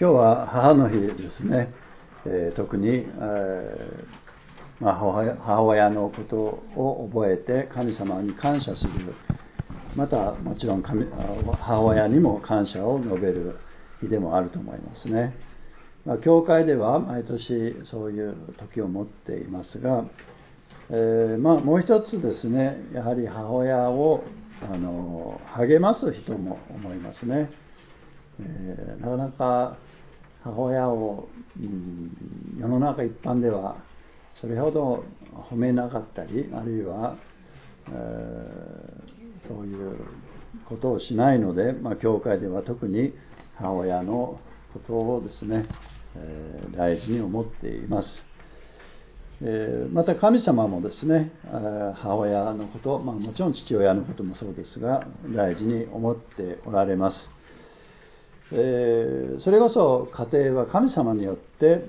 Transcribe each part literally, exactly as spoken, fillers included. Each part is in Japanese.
今日は母の日ですね。えー、特に、えーまあ、母親のことを覚えて神様に感謝する、またもちろん神母親にも感謝を述べる日でもあると思いますね。まあ、教会では毎年そういう時を持っていますが、えーまあ、もう一つですね、やはり母親をあの励ます人も思いますね。えー、なかなか母親を、うん、世の中一般ではそれほど褒めなかったり、あるいは、えー、そういうことをしないので、まあ、教会では特に母親のことをですね、えー、大事に思っています。えー、また神様もですね、母親のこと、まあ、もちろん父親のこともそうですが、大事に思っておられます。えー、それこそ家庭は神様によって、え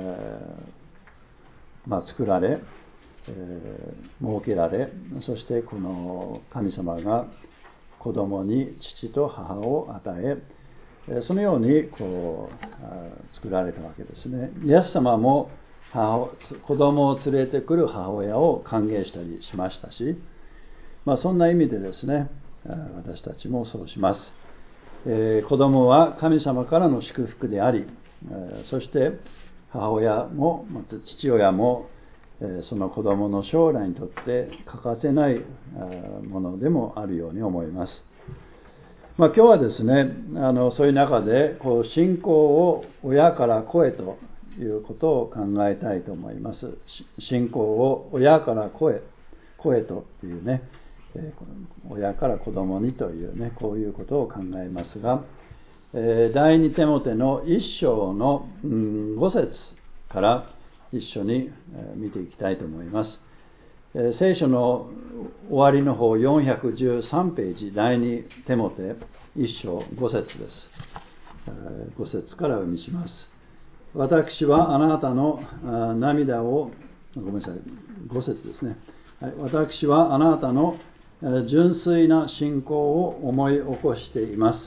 ーまあ、作られ、えー、設けられ、そしてこの神様が子供に父と母を与え、そのようにこう作られたわけですね。イエス様も母子供を連れてくる母親を歓迎したりしましたし、まあ、そんな意味でですね、私たちもそうします。えー、子供は神様からの祝福であり、えー、そして母親もまた父親も、えー、その子供の将来にとって欠かせない、えー、ものでもあるように思います。まあ、今日はですね、あのそういう中でこう信仰を親から子へということを考えたいと思います。信仰を親から子へ、子へとっていうね、えー、親から子供にというね、こういうことを考えますが、えー、第二テモテの一章の、うん、ご節から一緒に、えー、見ていきたいと思います。えー、聖書の終わりの方よんひゃくじゅうさんページ、第二テモテ一章ご節です。えー、ご節からお読みします。私はあなたの涙を、ごめんなさい、ご節ですね。はい、私はあなたの純粋な信仰を思い起こしています。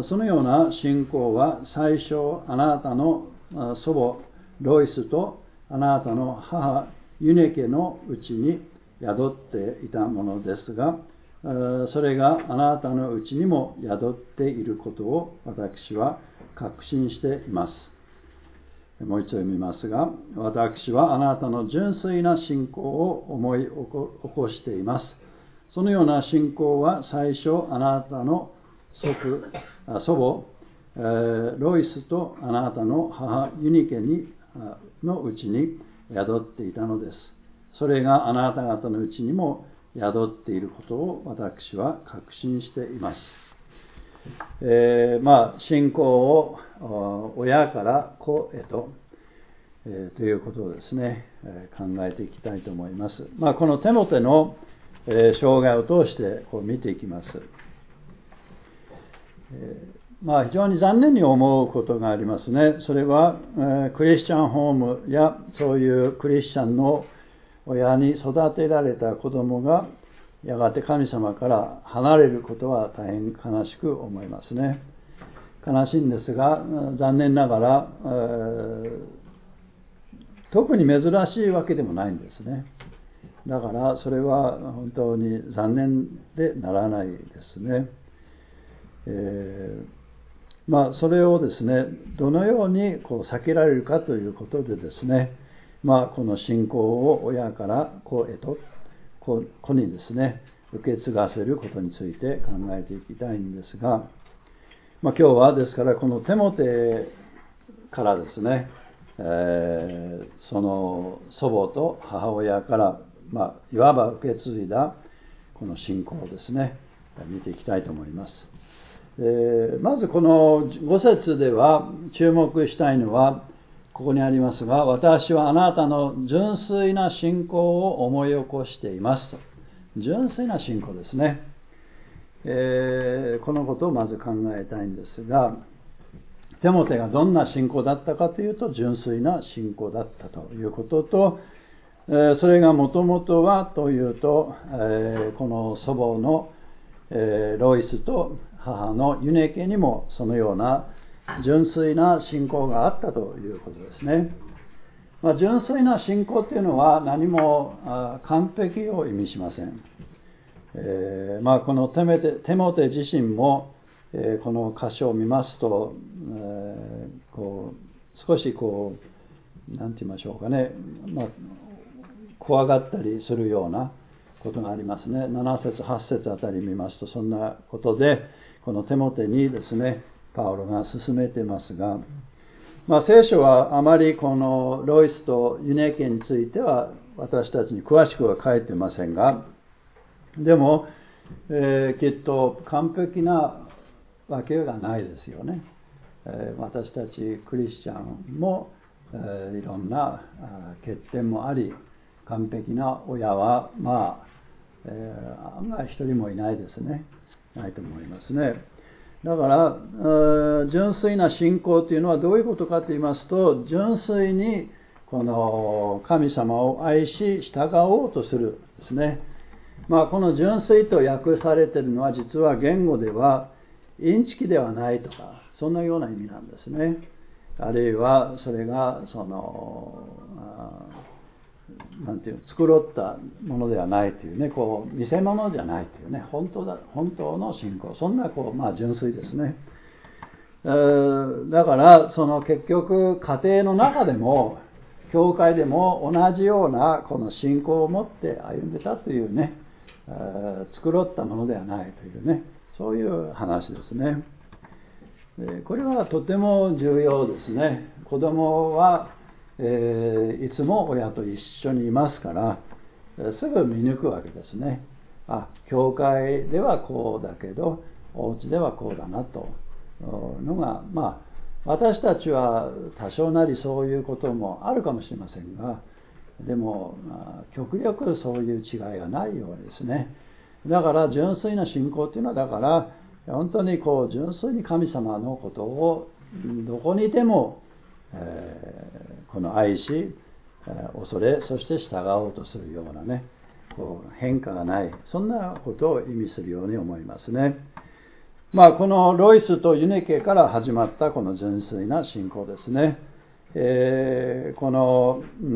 そのような信仰は最初あなたの祖母ロイスとあなたの母ユネケのうちに宿っていたものですが、それがあなたのうちにも宿っていることを私は確信しています。もう一度読みますが、私はあなたの純粋な信仰を思い起こしています。そのような信仰は最初あなたの祖父、祖母、えー、ロイスとあなたの母ユニケにのうちに宿っていたのです。それがあなた方のうちにも宿っていることを私は確信しています。えー、まあ信仰を親から子へと、えー、ということをですね、えー、考えていきたいと思います。まあ、このテモテの、えー、生涯を通してこう見ていきます。えー、まあ非常に残念に思うことがありますね。それは、えー、クリスチャンホームやそういうクリスチャンの親に育てられた子供がやがて神様から離れることは大変悲しく思いますね。悲しいんですが、残念ながら、えー、特に珍しいわけでもないんですね。だからそれは本当に残念でならないですね。えー、まあそれをですね、どのようにこう避けられるかということでですね、まあこの信仰を親から子へと子にですね、受け継がせることについて考えていきたいんですが、まあ、今日はですからこのテモテからですね、えー、その祖母と母親から、まあ、いわば受け継いだこの信仰をですね、見ていきたいと思います。えー、まずこのご節では注目したいのは、ここにありますが、私はあなたの純粋な信仰を思い起こしていますと。純粋な信仰ですね。えー、このことをまず考えたいんですが、テモテがどんな信仰だったかというと、純粋な信仰だったということと、えー、それがもともとはというと、えー、この祖母の、えー、ロイスと母のユネケにもそのような純粋な信仰があったということですね。まあ、純粋な信仰というのは何も完璧を意味しません。えーまあ、このテモテ、テモテ自身も、えー、この箇所を見ますと、えー、こう少しこう何て言いましょうかね、まあ、怖がったりするようなことがありますね。なな節はち節あたり見ますとそんなことでこのテモテにですねパウロが進めていますが、まあ、聖書はあまりこのロイスとユネケについては私たちに詳しくは書いていませんが、でも、えー、きっと完璧なわけがないですよね。えー、私たちクリスチャンも、えー、いろんな欠点もあり、完璧な親はまあ、えー、案外一人もいないですね。ないと思いますね。だから、えー、純粋な信仰というのはどういうことかと言いますと、純粋にこの神様を愛し従おうとするですね。まあ、この純粋と訳されているのは実は言語ではインチキではないとかそんなような意味なんですね。あるいはそれがそのなんていう繕ったものではないというね、こう見せ物じゃないというね、本当だ本当の信仰、そんなこうまあ純粋ですね。えー、だからその結局家庭の中でも教会でも同じようなこの信仰を持って歩んでたというね、繕ったものではないというね、そういう話ですね。これはとても重要ですね。子供は、えー、いつも親と一緒にいますからすぐ見抜くわけですね。あ、教会ではこうだけどお家ではこうだなとのが、まあ私たちは多少なりそういうこともあるかもしれませんが、でも極力そういう違いがないようですね。だから純粋な信仰というのはだから本当にこう純粋に神様のことをどこにいても、えー、この愛し、恐れそして従おうとするようなね、こう変化がないそんなことを意味するように思いますね。まあこのロイスとユネケから始まったこの純粋な信仰ですね。えー、この、うん、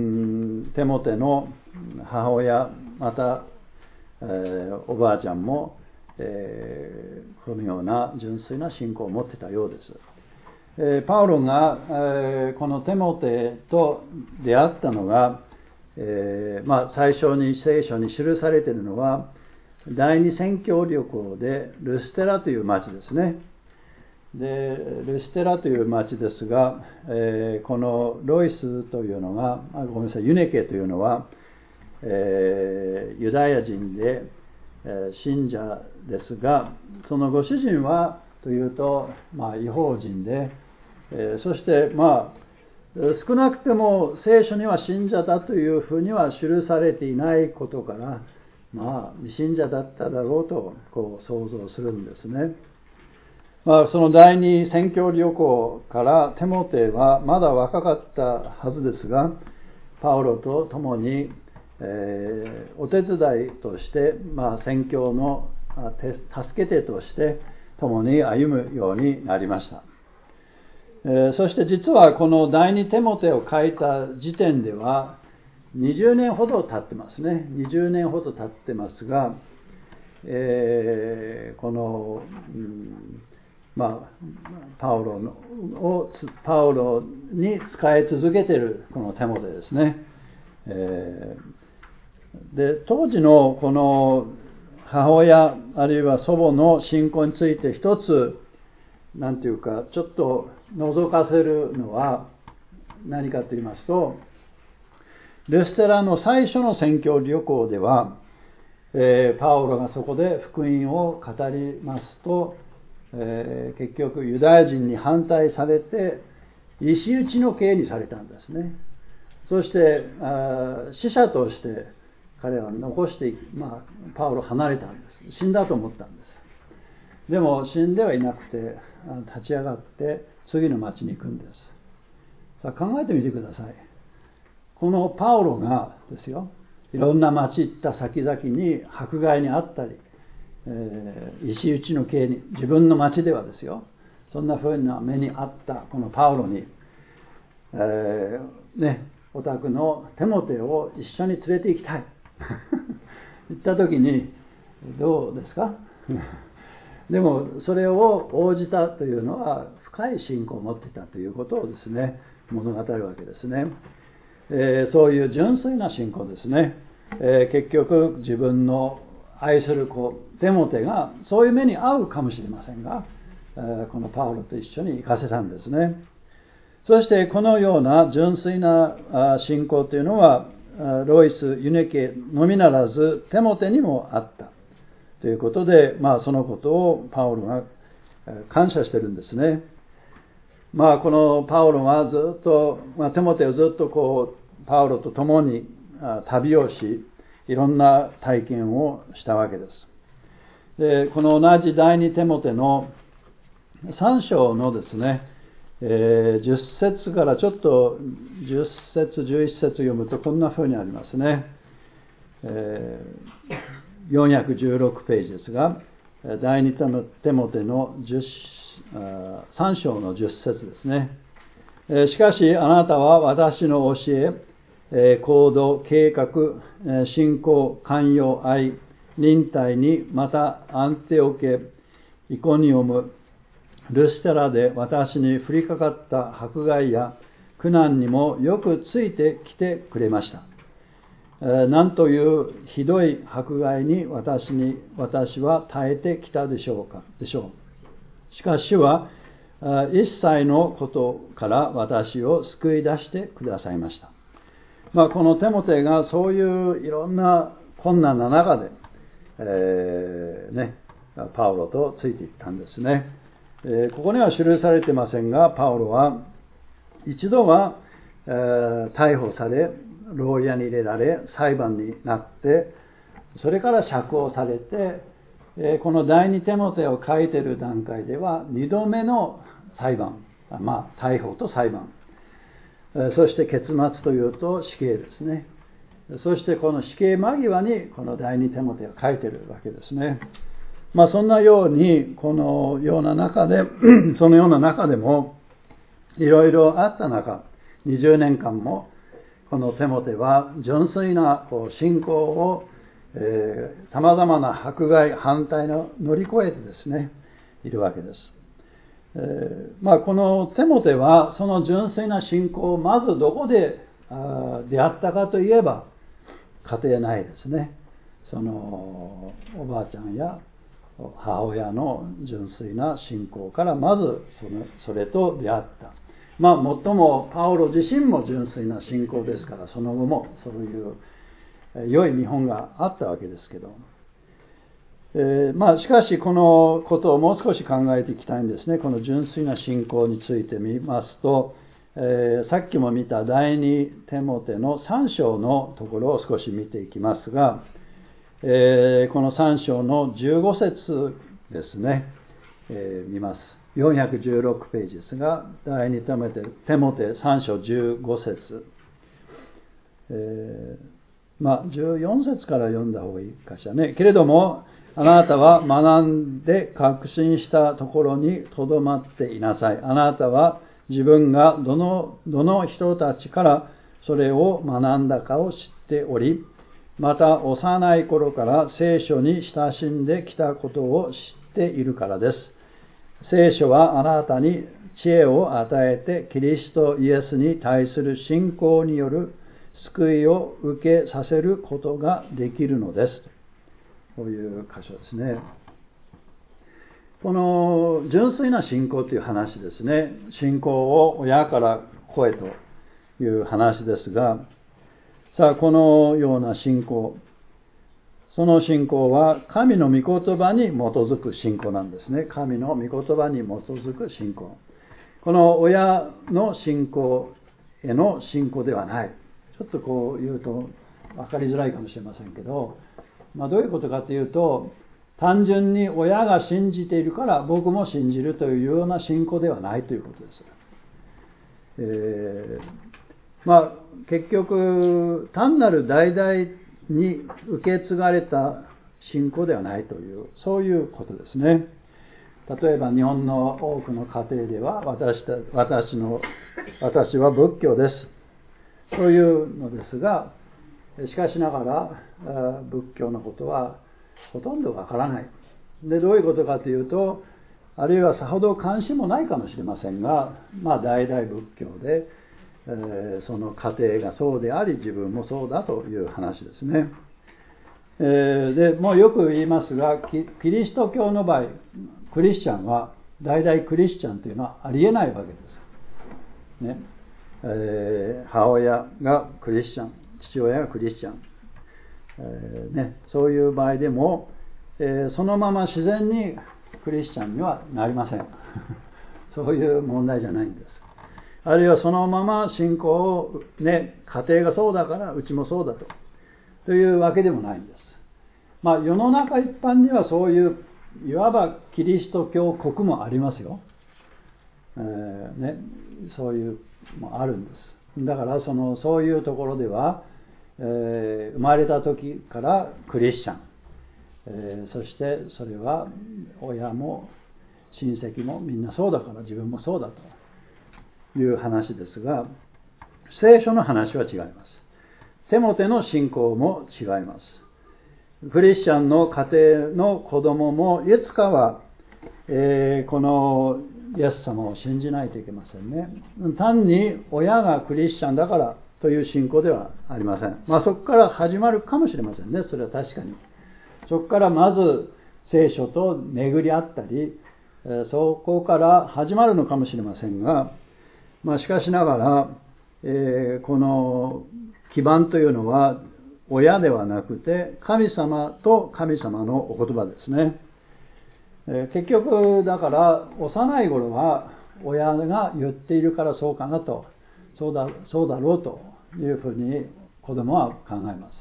テモテの母親また、えー、おばあちゃんも、えー、このような純粋な信仰を持ってたようです。えー、パウロが、えー、このテモテと出会ったのが、えーまあ、最初に聖書に記されているのは第二宣教旅行でルステラという町ですね。でルステラという町ですが、えー、このロイスというのがあごめんなさいユネケというのは、えー、ユダヤ人で、えー、信者ですが、そのご主人はというと、まあ、異邦人で、えー、そしてまあ少なくても聖書には信者だというふうには記されていないことから、まあ未信者だっただろうとこう想像するんですね。まあ、その第二宣教旅行からテモテはまだ若かったはずですが、パウロと共に、えー、お手伝いとして、まあ、宣教の助け手として共に歩むようになりました。えー、そして実はこの第二テモテを書いた時点ではにじゅうねんほど経ってますね。にじゅうねんほど経ってますが、えー、この、うんまあ、パウロのをパウロに仕え続けているこのテモテですね。えー、で当時のこの母親あるいは祖母の信仰について一つなんていうかちょっと覗かせるのは何かと言いますと、ルステラの最初の宣教旅行では、えー、パウロがそこで福音を語りますと、えー、結局ユダヤ人に反対されて石打ちの刑にされたんですね。そして死者として彼は残して、まあ、パウロ離れたんです。死んだと思ったんです。でも死んではいなくて立ち上がって次の町に行くんです。さあ考えてみてください。このパウロがですよ、いろんな町行った先々に迫害にあったり、えー、石打ちの刑に自分の町ではですよ、 そんな風な目にあったこのパウロに、えー、ね、お宅のテモテを一緒に連れて行きたい言った時にどうですかでもそれを応じたというのは深い信仰を持っていたということをですね物語るわけですね、えー、そういう純粋な信仰ですね、えー、結局自分の愛する子テモテがそういう目に遭うかもしれませんが、えー、このパウロと一緒に行かせたんですね。そしてこのような純粋な信仰というのはロイス・ユネケのみならずテモテにもあったということで、まあ、そのことをパウロが感謝しているんですね。まあ、このパウロがずっと、まあ、テモテをずっとこうパウロと共に旅をし、いろんな体験をしたわけです。で、この同じ第二テモテのさん章のですね、えー、じゅっ節からちょっとじゅっ節じゅういち節読むとこんな風にありますね、えー、よんひゃくじゅうろくページですが、第二テモテのさん章のじゅっ節ですね。えー、しかしあなたは私の教え、えー、行動、計画、えー、信仰、寛容、愛、忍耐に、またアンテオケ、イコニオム、ルステラで私に降りかかった迫害や苦難にもよくついてきてくれました。えー、なんというひどい迫害に私に私は耐えてきたでしょうかでしょう。しかし主は一切のことから私を救い出してくださいました。まあ、このテモテがそういういろんな困難な中で、えーね、パウロとついていったんですね。えー、ここには記されていませんが、パウロは一度は、えー、逮捕され、牢屋に入れられ、裁判になって、それから釈放されて、えー、この第二テモテを書いている段階では二度目の裁判、まあ逮捕と裁判、えー、そして結末というと死刑ですね。そしてこの死刑間際にこの第二テモテを書いているわけですね。まあ、そんなようにこのような中でそのような中でもいろいろあった中、にじゅうねんかんもこのテモテは純粋な信仰をさまざまな迫害反対を乗り越えてですねいるわけです。えーまあ、このテモテはその純粋な信仰をまずどこで出会ったかといえば家庭内ですね。そのおばあちゃんや母親の純粋な信仰からまずそのそれと出会った。まあもっともパウロ自身も純粋な信仰ですから、その後もそういう良い見本があったわけですけど、えー、まあしかしこのことをもう少し考えていきたいんですね。この純粋な信仰について見ますと、えー、さっきも見た第二テモテのさん章のところを少し見ていきますが、えー、このさん章のじゅうご節ですね、えー、見ます。よんひゃくじゅうろくページですが、第二テモテ、テモテさん章じゅうご節、えー、まあじゅうよん節から読んだ方がいいかしらね。けれどもあなたは学んで確信したところにとどまっていなさい。あなたは自分がどの、どの人たちからそれを学んだかを知っており、また幼い頃から聖書に親しんできたことを知っているからです。聖書はあなたに知恵を与えてキリストイエスに対する信仰による救いを受けさせることができるのです。こういう箇所ですね。この純粋な信仰という話ですね。信仰を親から子へという話ですが、さあこのような信仰、その信仰は神の御言葉に基づく信仰なんですね。神の御言葉に基づく信仰。この親の信仰への信仰ではない。ちょっとこう言うと分かりづらいかもしれませんけど、まあ、どういうことかというと、単純に親が信じているから僕も信じるというような信仰ではないということです。えーまあ、結局単なる代々に受け継がれた信仰ではないという、そういうことですね。 例えば日本の多くの家庭では私た私の私は仏教ですというのですが、しかしながら仏教のことはほとんどわからない。で、どういうことかというと、あるいはさほど関心もないかもしれませんが、まあ大々仏教で、えー、その家庭がそうであり自分もそうだという話ですね。えー、でもうよく言いますが、キリスト教の場合、クリスチャンは大々クリスチャンというのはありえないわけです、ねえー、母親がクリスチャン、父親がクリスチャン、えーね、そういう場合でも、えー、そのまま自然にクリスチャンにはなりませんそういう問題じゃないんです。あるいはそのまま信仰を、ね、家庭がそうだからうちもそうだとというわけでもないんです。まあ世の中一般にはそういういわばキリスト教国もありますよ、えーね、そういうもあるんです。だからそのそういうところでは、えー、生まれた時からクリスチャン、えー、そしてそれは親も親戚もみんなそうだから自分もそうだという話ですが、聖書の話は違います。テモテの信仰も違います。クリスチャンの家庭の子供もいつかは、えー、このイエス様を信じないといけませんね。単に親がクリスチャンだからという信仰ではありません。まあそこから始まるかもしれませんね。それは確かに。そこからまず聖書と巡り合ったり、そこから始まるのかもしれませんが、まあしかしながら、えー、この基盤というのは親ではなくて神様と神様のお言葉ですね。えー、結局だから幼い頃は親が言っているからそうかなと、そうだ、そうだろうというふうに子供は考えます。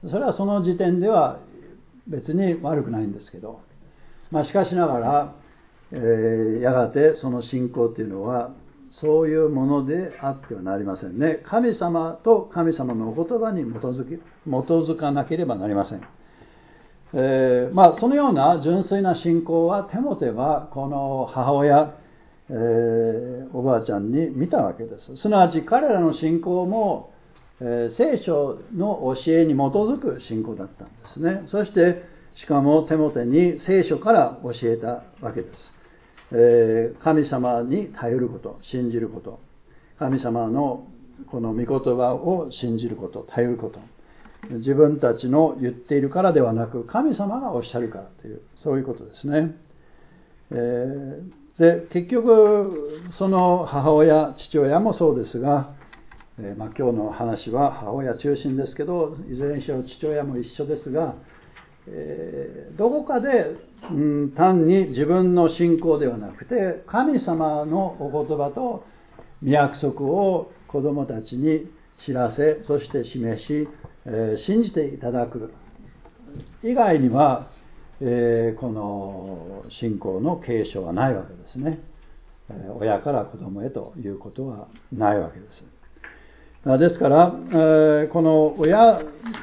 それはその時点では別に悪くないんですけど、まあ、しかしながら、えー、やがてその信仰というのはそういうものであってはなりませんね。神様と神様のお言葉に基づき、基づかなければなりません。えー、まあそのような純粋な信仰はテモテはこの母親、えー、おばあちゃんに見たわけです。すなわち彼らの信仰も、えー、聖書の教えに基づく信仰だったんですね。そしてしかもテモテに聖書から教えたわけです。えー、神様に頼ること、信じること、神様のこの御言葉を信じること、頼ること、自分たちの言っているからではなく神様がおっしゃるからという、そういうことですね。えー、で結局その母親父親もそうですが、えーまあ、今日の話は母親中心ですけど、いずれにしろ父親も一緒ですが、えー、どこかで、うん、単に自分の信仰ではなくて神様のお言葉と御約束を子供たちに知らせ、そして示し、えー、信じていただく以外には、えー、この信仰の継承はないわけですね。えー、親から子供へということはないわけです。ですから、えー、この親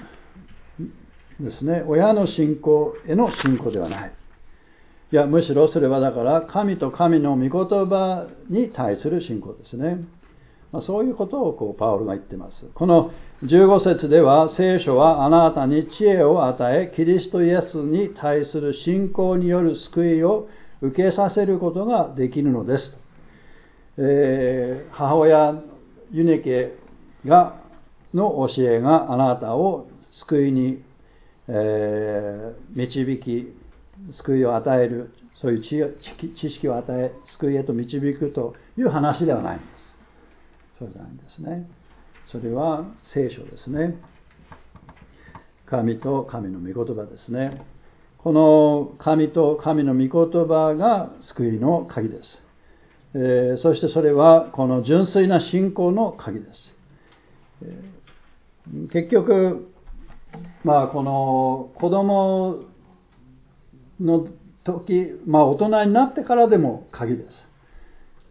ですね、親の信仰への信仰ではない。いや、むしろそれはだから神と神の御言葉に対する信仰ですね。まあ、そういうことをこうパウロが言っています。このじゅうご節では、聖書はあなたに知恵を与え、キリストイエスに対する信仰による救いを受けさせることができるのです。えー、母親ユネケがの教えがあなたを救いにえー、導き救いを与える、そういう 知, 知識を与え救いへと導くという話ではないんです。そうじゃないんですね。それは聖書ですね。神と神の御言葉ですね。この神と神の御言葉が救いの鍵です。えー、そしてそれはこの純粋な信仰の鍵です。えー、結局まあ、この子供の時、まあ大人になってからでも鍵です。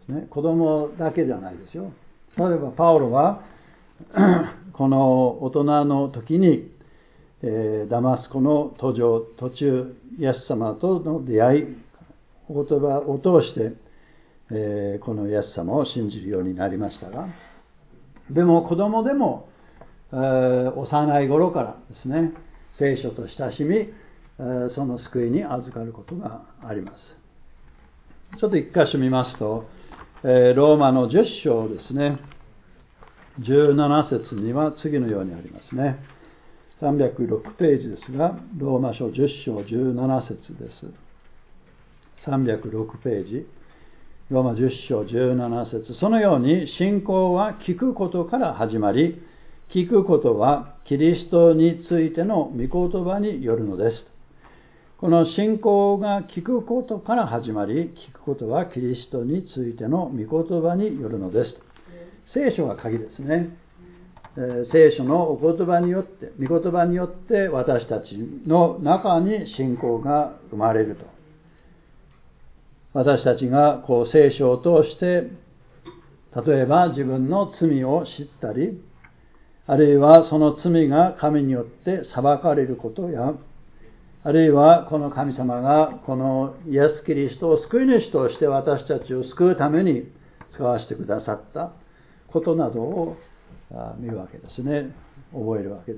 ね、子供だけじゃないですよ。例えばパウロはこの大人の時に、えー、ダマスコの途上途中イエス様との出会い、 お言葉を通して、えー、このイエス様を信じるようになりましたが、でも子供でも、えー、幼い頃からですね、聖書と親しみ、えー、その救いに預かることがあります。ちょっと一箇所見ますと、えー、ローマのじゅっ章ですね、じゅうなな節には次のようにありますね。さんびゃくろくページですが、ローマ書じゅっ章じゅうなな節です。さんびゃくろくページ、ローマじゅっ章じゅうなな節。そのように信仰は聞くことから始まり、聞くことはキリストについての御言葉によるのです。この信仰が聞くことから始まり、聞くことはキリストについての御言葉によるのです。聖書が鍵ですね。えー、聖書のお言葉によって、御言葉によって私たちの中に信仰が生まれると。私たちがこう聖書を通して、例えば自分の罪を知ったり、あるいはその罪が神によって裁かれることや、あるいはこの神様がこのイエス・キリストを救い主として私たちを救うために使わせてくださったことなどを見るわけですね。覚えるわけです。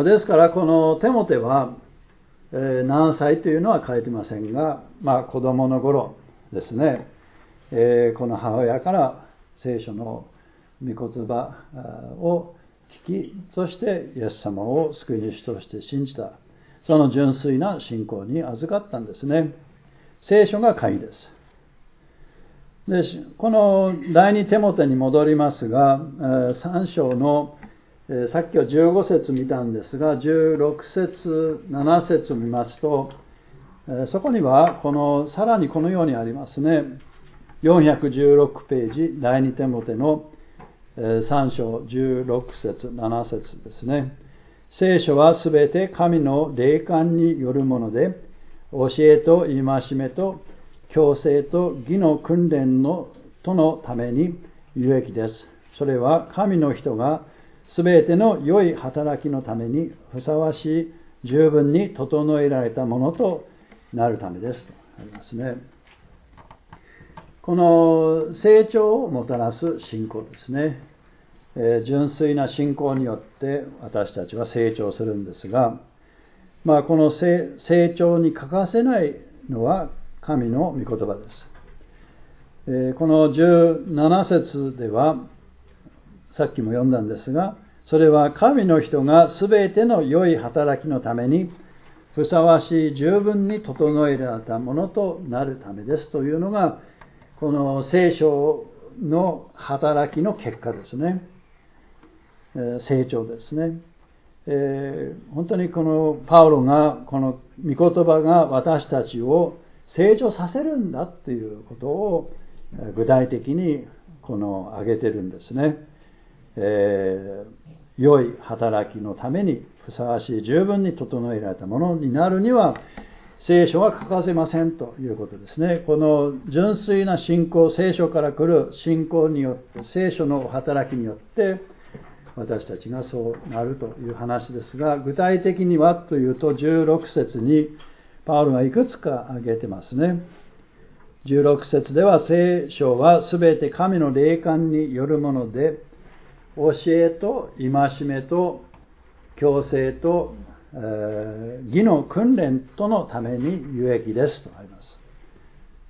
ですからこのテモテは、えー、何歳というのは書いてませんが、まあ子供の頃ですね、えー、この母親から聖書の御言葉を聞き、そしてイエス様を救い主として信じた、その純粋な信仰に預かったんですね。聖書が鍵です。でこの第二テモテに戻りますが、さん章のさっきはじゅうご節見たんですが、じゅうろく節なな節を見ますと、そこにはこのさらにこのようにありますね。よんひゃくじゅうろくページ、第二テモテのさん章じゅうろく節なな節ですね。聖書はすべて神の霊感によるもので、教えと戒めと強制と義の訓練のとのために有益です。それは神の人がすべての良い働きのためにふさわしい十分に整えられたものとなるためですとありますね。この成長をもたらす信仰ですね。えー、純粋な信仰によって私たちは成長するんですが、まあこの成長に欠かせないのは神の御言葉です。えー、このじゅうなな節ではさっきも読んだんですが、それは神の人がすべての良い働きのためにふさわしい十分に整えられたものとなるためですというのがこの聖書の働きの結果ですね。えー、成長ですね。えー、本当にこのパウロがこの御言葉が私たちを成長させるんだということを具体的にこの挙げてるんですね。えー、良い働きのためにふさわしい十分に整えられたものになるには聖書は欠かせませんということですね。この純粋な信仰、聖書から来る信仰によって、聖書の働きによって私たちがそうなるという話ですが、具体的にはというとじゅうろく節にパウロがいくつか挙げてますね。じゅうろく節では聖書はすべて神の霊感によるもので、教えと戒めと強制と、えー、義の訓練とのために有益ですとあります。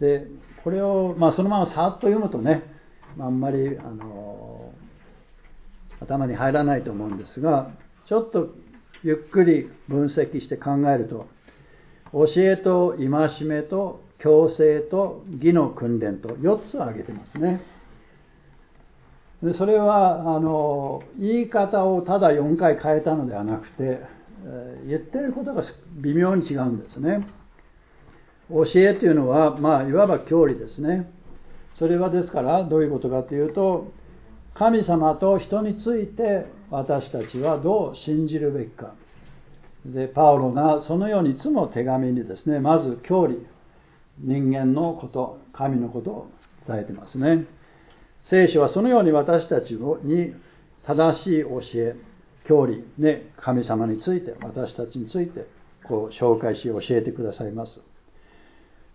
で、これを、まあ、そのままさっと読むとね、あんまりあの頭に入らないと思うんですが、ちょっとゆっくり分析して考えると、教えと戒めと強制と義の訓練とよっつ挙げてますね。でそれはあの言い方をただよんかい変えたのではなくて、えー、言っていることが微妙に違うんですね。教えというのは、まあ、いわば教理ですね。それはですからどういうことかというと、神様と人について私たちはどう信じるべきか。でパウロがそのようにいつも手紙にですね、まず教理、人間のこと、神のことを伝えてますね。聖書はそのように私たちに正しい教え、教理、ね、神様について、私たちについてこう紹介し教えてくださいます。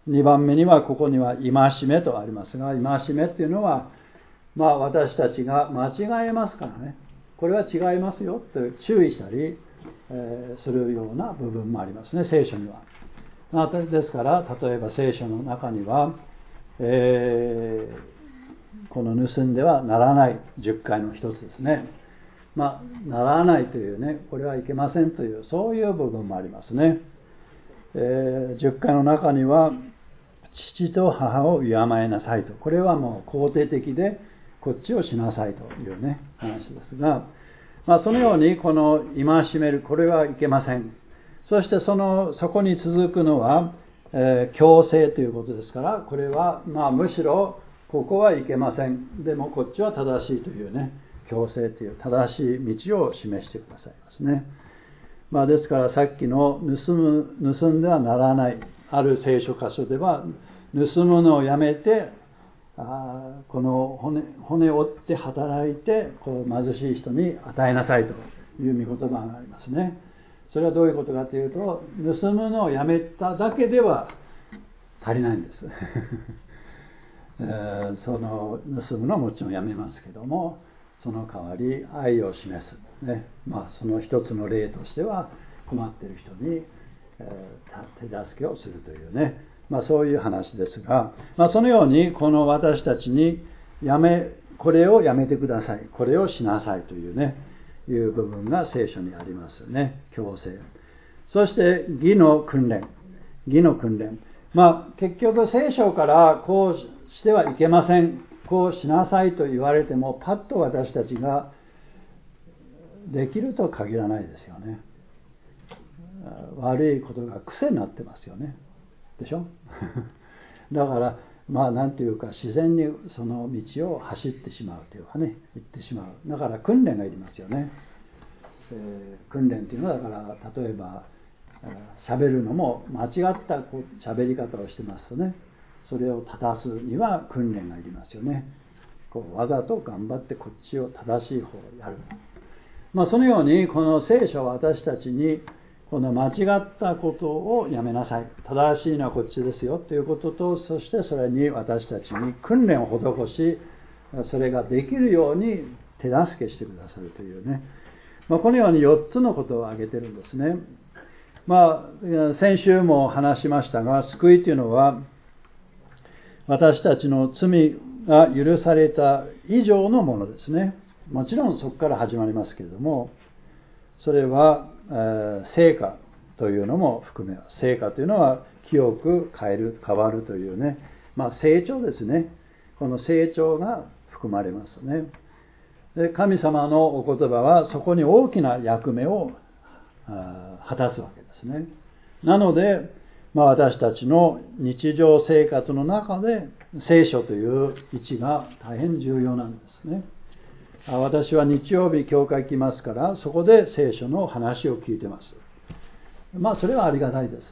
にばんめにはここには戒めとありますが、戒めっていうのは、まあ私たちが間違えますからね、これは違いますよと注意したり、えー、するような部分もありますね、聖書には。ですから例えば聖書の中には、えー、この盗んではならないじゅっかいの一つですね。まあならないというね、これはいけませんというそういう部分もありますね。えー、じゅっかいの中には父と母を敬いなさいと、これはもう肯定的でこっちをしなさいというね話ですが、まあ、そのようにこの戒める、これはいけません。そしてそのそこに続くのは、えー、強制ということですから、これはまあむしろここはいけません、でもこっちは正しいというね、強制という正しい道を示してくださいますね。まあ、ですからさっきの盗む盗んではならない、ある聖書箇所では盗むのをやめて、あこの 骨, 骨を折って働いてこう貧しい人に与えなさいという御言葉がありますね。それはどういうことかというと、盗むのをやめただけでは足りないんです、えー、その盗むのはもちろんやめますけども、その代わり愛を示す、ね、まあ、その一つの例としては困っている人に、えー、手助けをするというね、まあ、そういう話ですが、まあ、そのようにこの私たちにやめこれをやめてください、これをしなさいというねいう部分が聖書にありますよね。強制、そして義の訓練、義の訓練、まあ結局聖書からこうしてはいけません、こうしなさいと言われてもパッと私たちができると限らないですよね。悪いことが癖になってますよね、でしょだからまあ何ていうか自然にその道を走ってしまうというかね、行ってしまう。だから訓練がいりますよね、えー、訓練っていうのはだから例えば喋るのも間違った喋り方をしてますとね、それを正すには訓練がいりますよね。こうわざと頑張ってこっちを正しい方をやる。まあそのようにこの聖書は私たちにこの間違ったことをやめなさい、正しいのはこっちですよということと、そしてそれに私たちに訓練を施し、それができるように手助けしてくださるというね、まあ、このようによっつのことを挙げてるんですね。まあ先週も話しましたが、救いというのは私たちの罪が許された以上のものですね。もちろんそこから始まりますけれども、それは成果というのも含めます。成果というのは清く変える、変わるというね、まあ、成長ですね。この成長が含まれますね。で、神様のお言葉はそこに大きな役目を果たすわけですね。なので、まあ、私たちの日常生活の中で聖書という位置が大変重要なんですね。私は日曜日教会来ますから、そこで聖書の話を聞いてます。まあそれはありがたいです。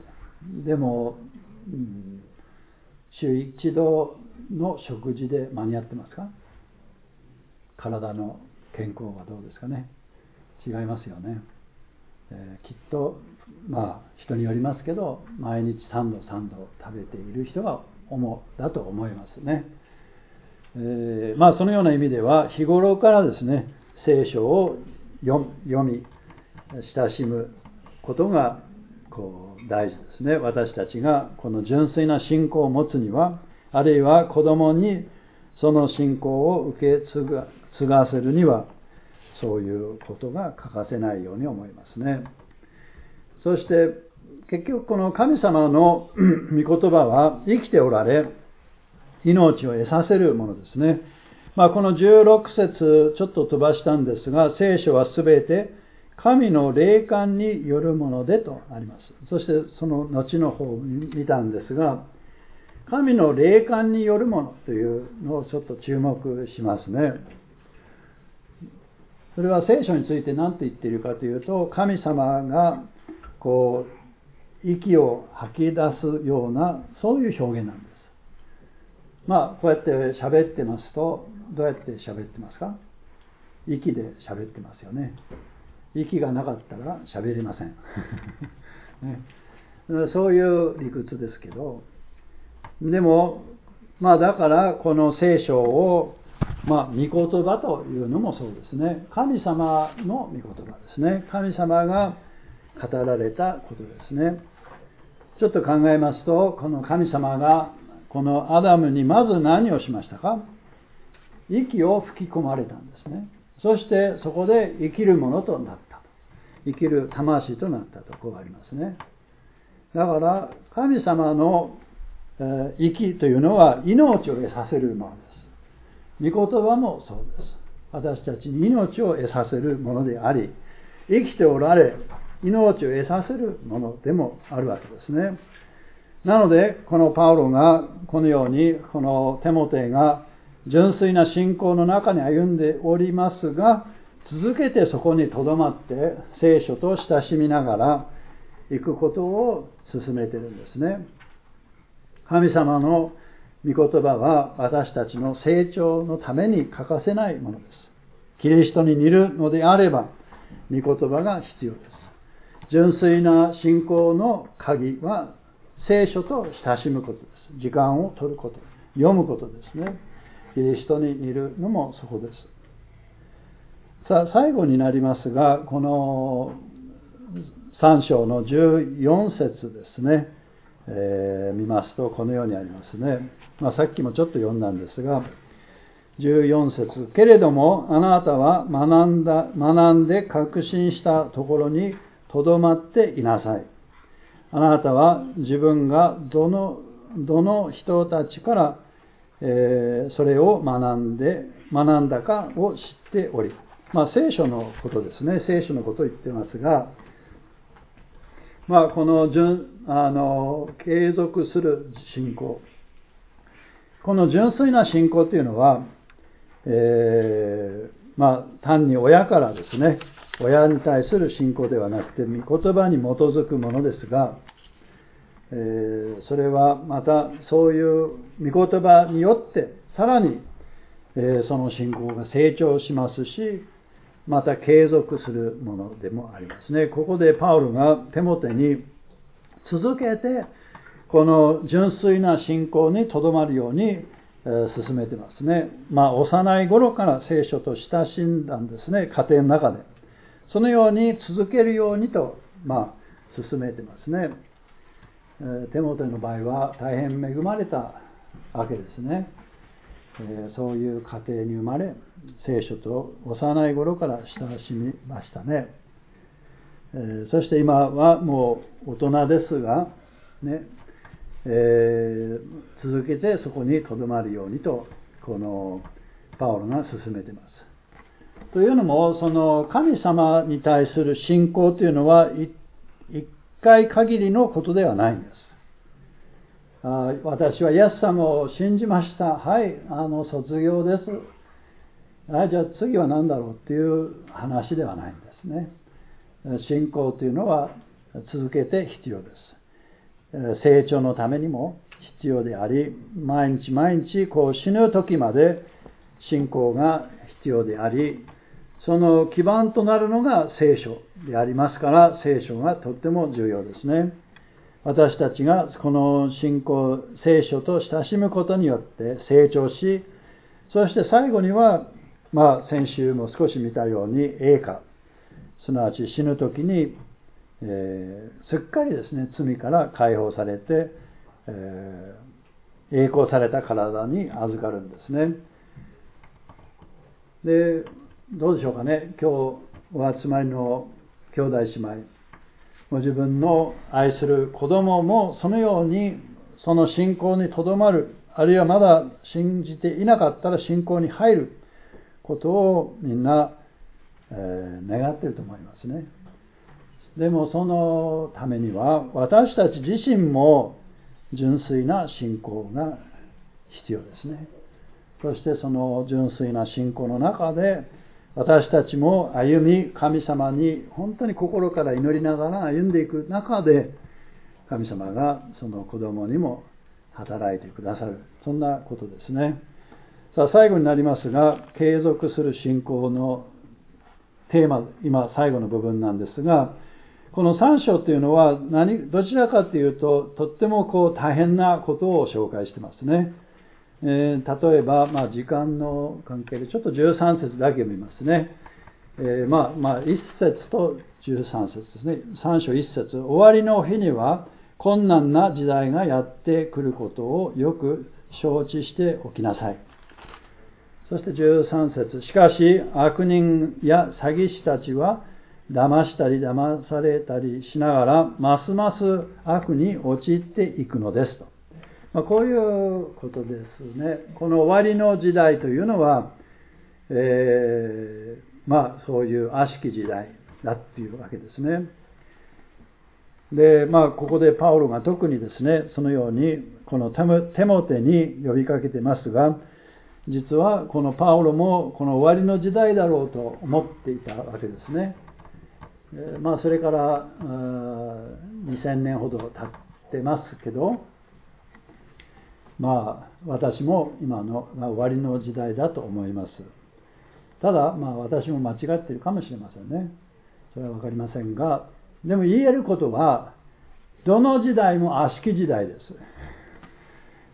でも、うん、週一度の食事で間に合ってますか？体の健康はどうですかね。違いますよね。えー、きっとまあ人によりますけど、毎日さんどさんど食べている人が主だと思いますね。えー、まあそのような意味では日頃からですね、聖書を読み親しむことがこう大事ですね。私たちがこの純粋な信仰を持つには、あるいは子供にその信仰を受け継が、継がせるには、そういうことが欠かせないように思いますね。そして結局この神様の御言葉は生きておられ、命を得させるものですね。まあ、このじゅうろく節ちょっと飛ばしたんですが、聖書はすべて神の霊感によるものでとあります。そしてその後の方を見たんですが、神の霊感によるものというのをちょっと注目しますね。それは聖書について何と言っているかというと、神様がこう息を吐き出すようなそういう表現なんです。まあこうやって喋ってますと、どうやって喋ってますか？息で喋ってますよね。息がなかったら喋りません、ね、そういう理屈ですけど、 でも、まあだからこの聖書を、まあ、御言葉というのもそうですね。神様の御言葉ですね。神様が語られたことですね。ちょっと考えますと、この神様がこのアダムにまず何をしましたか？息を吹き込まれたんですね。そしてそこで生きるものとなった。生きる魂となったとこうありますね。だから神様の息というのは命を得させるものです。御言葉もそうです。私たちに命を得させるものであり、生きておられ命を得させるものでもあるわけですね。なのでこのパウロがこのようにこのテモテが純粋な信仰の中に歩んでおりますが、続けてそこにとどまって聖書と親しみながら行くことを進めているんですね。神様の御言葉は私たちの成長のために欠かせないものです。キリストに似るのであれば御言葉が必要です。純粋な信仰の鍵は聖書と親しむことです。時間を取ること、読むことですね。キリストに似るのもそこです。さあ最後になりますが、このさん章のじゅうよん節ですね、えー、見ますとこのようにありますね。まあ、さっきもちょっと読んだんですが、じゅうよん節、けれどもあなたは学んだ学んで確信したところにとどまっていなさい。あなたは自分がどのどの人たちから、えー、それを学んで学んだかを知っており、まあ、聖書のことですね。聖書のことを言ってますが、まあ、この純あの継続する信仰、この純粋な信仰というのは、えー、まあ単に親からですね、親に対する信仰ではなくて御言葉に基づくものですが、えー、それはまたそういう御言葉によってさらに、えー、その信仰が成長しますし、また継続するものでもありますね。ここでパウロがテモテに続けてこの純粋な信仰にとどまるように進めてますね。まあ幼い頃から聖書と親しんだんですね、家庭の中で。そのように続けるようにと、まあ、進めてますね。テモテの場合は大変恵まれたわけですね。そういう家庭に生まれ、聖書と幼い頃から親しみましたね。そして今はもう大人ですが、ね、えー、続けてそこにとどまるようにとこのパウロが進めています。というのも、その神様に対する信仰というのは一回限りのことではないんです。あ、私はイエス様を信じました。はい、あの卒業です。あ、じゃあ次は何だろうっていう話ではないんですね。信仰というのは続けて必要です。成長のためにも必要であり、毎日毎日こう死ぬ時まで信仰が必要であり、その基盤となるのが聖書でありますから、聖書がとっても重要ですね。私たちがこの信仰、聖書と親しむことによって成長し、そして最後には、まあ先週も少し見たように栄華、すなわち死ぬ時に、えー、すっかりですね、罪から解放されて、えー、栄光された体に預かるんですね。で、どうでしょうかね。今日お集まりの兄弟姉妹、ご自分の愛する子供もそのようにその信仰にとどまる、あるいはまだ信じていなかったら信仰に入ることをみんな、えー、願っていると思いますね。でもそのためには私たち自身も純粋な信仰が必要ですね。そしてその純粋な信仰の中で私たちも歩み、神様に本当に心から祈りながら歩んでいく中で、神様がその子供にも働いてくださる、そんなことですね。さあ最後になりますが、継続する信仰のテーマ、今最後の部分なんですが、 このさん章というのは何、どちらかというと、とってもこう大変なことを紹介してますね。えー、例えば、まあ、時間の関係でちょっとじゅうさん節だけ見ますね。えー、まあ、まあ、いち節とじゅうさん節ですね。さん章いち節。終わりの日には困難な時代がやってくることをよく承知しておきなさい。そしてじゅうさん節。しかし、悪人や詐欺師たちは、騙したり騙されたりしながら、ますます悪に陥っていくのですと。まあ、こういうことですね。この終わりの時代というのは、えー、まあそういう悪しき時代だっていうわけですね。で、まあここでパウロが特にですね、そのようにこのテモテに呼びかけてますが、実はこのパウロもこの終わりの時代だろうと思っていたわけですね。まあそれからにせんねんほど経ってますけど、まあ私も今の終わりの時代だと思います。ただまあ私も間違っているかもしれませんね。それは分かりませんが、でも言えることはどの時代も悪しき時代です。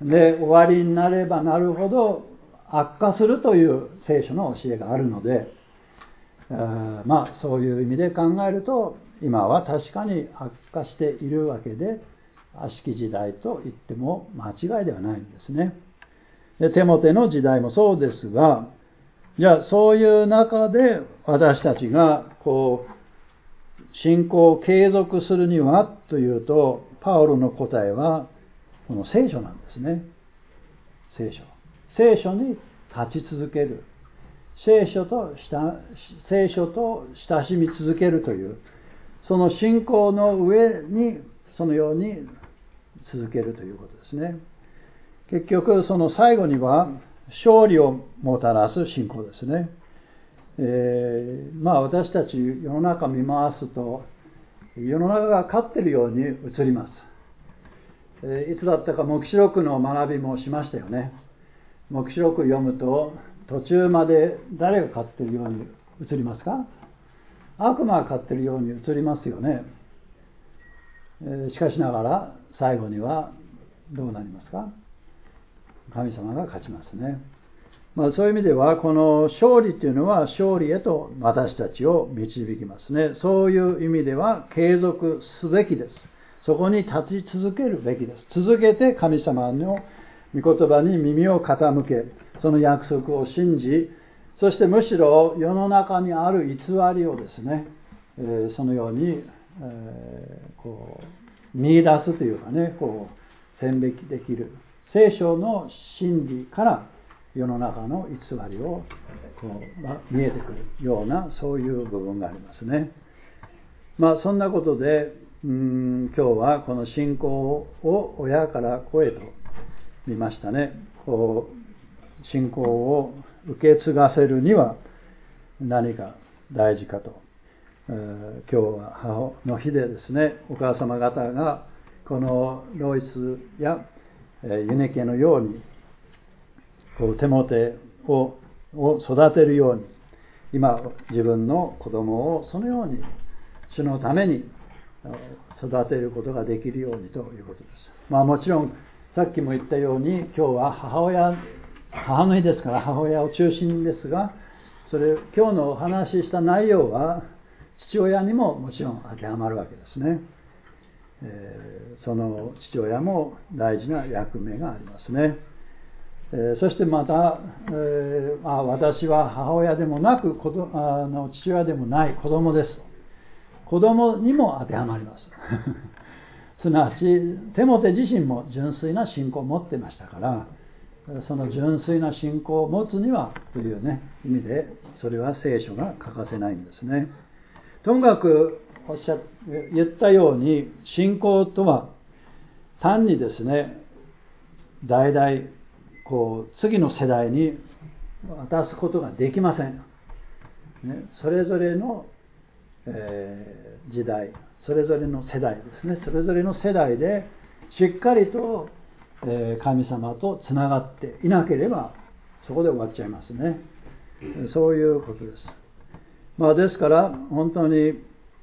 で、終わりになればなるほど悪化するという聖書の教えがあるので、まあそういう意味で考えると今は確かに悪化しているわけで、悪しき時代と言っても間違いではないんですね。で、テモテの時代もそうですが、じゃあそういう中で私たちがこう信仰を継続するにはというと、パウロの答えはこの聖書なんですね。聖書。聖書に立ち続ける。聖書と聖書と親しみ続けるという、その信仰の上にそのように続けるということですね。結局その最後には勝利をもたらす信仰ですね。えー、まあ私たち世の中見回すと世の中が勝っているように映ります。えー、いつだったか黙示録の学びもしましたよね。黙示録を読むと途中まで誰が勝っているように映りますか？悪魔が勝っているように映りますよね。えー、しかしながら最後にはどうなりますか？神様が勝ちますね。まあ、そういう意味ではこの勝利というのは勝利へと私たちを導きますね。そういう意味では継続すべきです。そこに立ち続けるべきです。続けて神様の御言葉に耳を傾け、その約束を信じ、そしてむしろ世の中にある偽りをですね、えー、そのように、えー、こう見出すというかね、こう線引きできる聖書の真理から世の中の偽りをこう、まあ、見えてくるようなそういう部分がありますね。まあそんなことでうーん今日はこの信仰を親から子へと見ましたね。こう信仰を受け継がせるには何が大事かと、えー、今日は母の日でですね、お母様方がこのロイスやユネケのようにこうテモテをを育てるように、今自分の子供をそのように主のために育てることができるようにということです。まあもちろんさっきも言ったように今日は母親母の日ですから母親を中心ですが、それ今日のお話しした内容は父親にももちろん当てはまるわけですね。えー、その父親も大事な役目がありますね。えー、そしてまた、えー、あ私は母親でもなく子どあの父親でもない子供です。子供にも当てはまります。すなわちテモテ自身も純粋な信仰を持ってましたから、その純粋な信仰を持つにはというね意味で、それは聖書が欠かせないんですね。ともかくおっしゃ言ったように、信仰とは単にですね、代々こう次の世代に渡すことができません。ね、それぞれの、えー、時代、それぞれの世代ですね、それぞれの世代でしっかりと、えー、神様とつながっていなければそこで終わっちゃいますね。そういうことです。まあですから本当に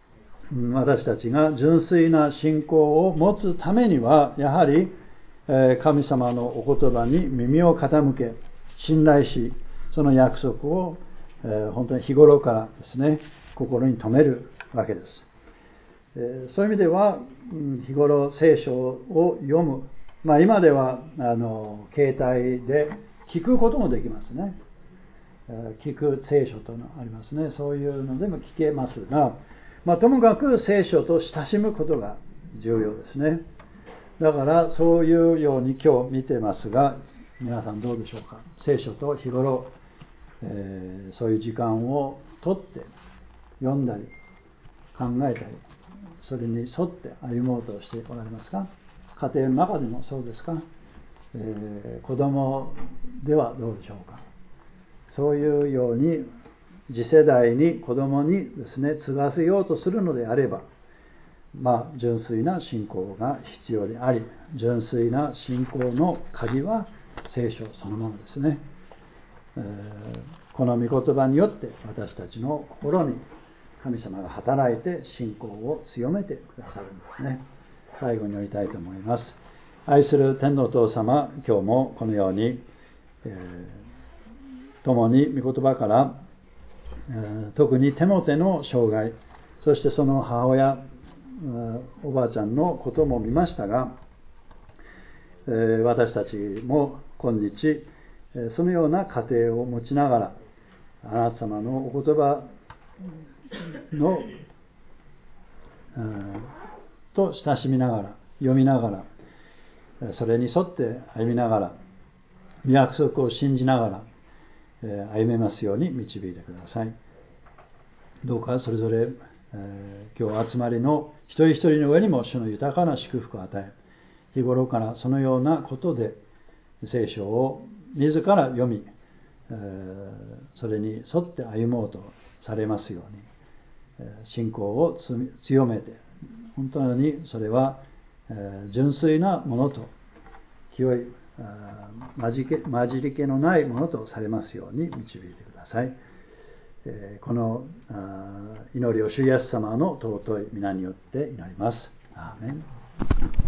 私たちが純粋な信仰を持つためには、やはり神様のお言葉に耳を傾け、信頼し、その約束を本当に日頃からですね、心に留めるわけです。そういう意味では、日頃聖書を読む、まあ、今ではあの携帯で聞くこともできますね。聞く聖書とありますね。そういうのでも聞けますが、まあ、ともかく聖書と親しむことが重要ですね。だからそういうように今日見てますが、皆さんどうでしょうか。聖書と日頃、えー、そういう時間をとって読んだり考えたり、それに沿って歩もうとしておられますか。家庭の中でもそうですか。えー、子供ではどうでしょうか。そういうように次世代に子供にですね継がせようとするのであれば、まあ純粋な信仰が必要であり、純粋な信仰の鍵は聖書そのものですね。えー、この御言葉によって私たちの心に神様が働いて信仰を強めてくださるんですね。最後に祈りたいと思います。愛する天のお父様、今日もこのように、えー、共に御言葉から、えー、特にテモテの生涯、そしてその母親、おばあちゃんのことも見ましたが、えー、私たちも今日そのような家庭を持ちながら、あなた様のお言葉の、うん、と親しみながら、読みながら、それに沿って歩みながら、約束を信じながら、えー、歩めますように導いてください。どうかそれぞれ、えー、今日集まりの一人一人の上にも主の豊かな祝福を与え、日頃からそのようなことで聖書を自ら読み、えー、それに沿って歩もうとされますように、えー、信仰を強めて、本当にそれは、えー、純粋なものと清い混じけ、混じり気のないものとされますように導いてください。えー、この祈りを主イエス様の尊い皆によって祈ります。アーメン。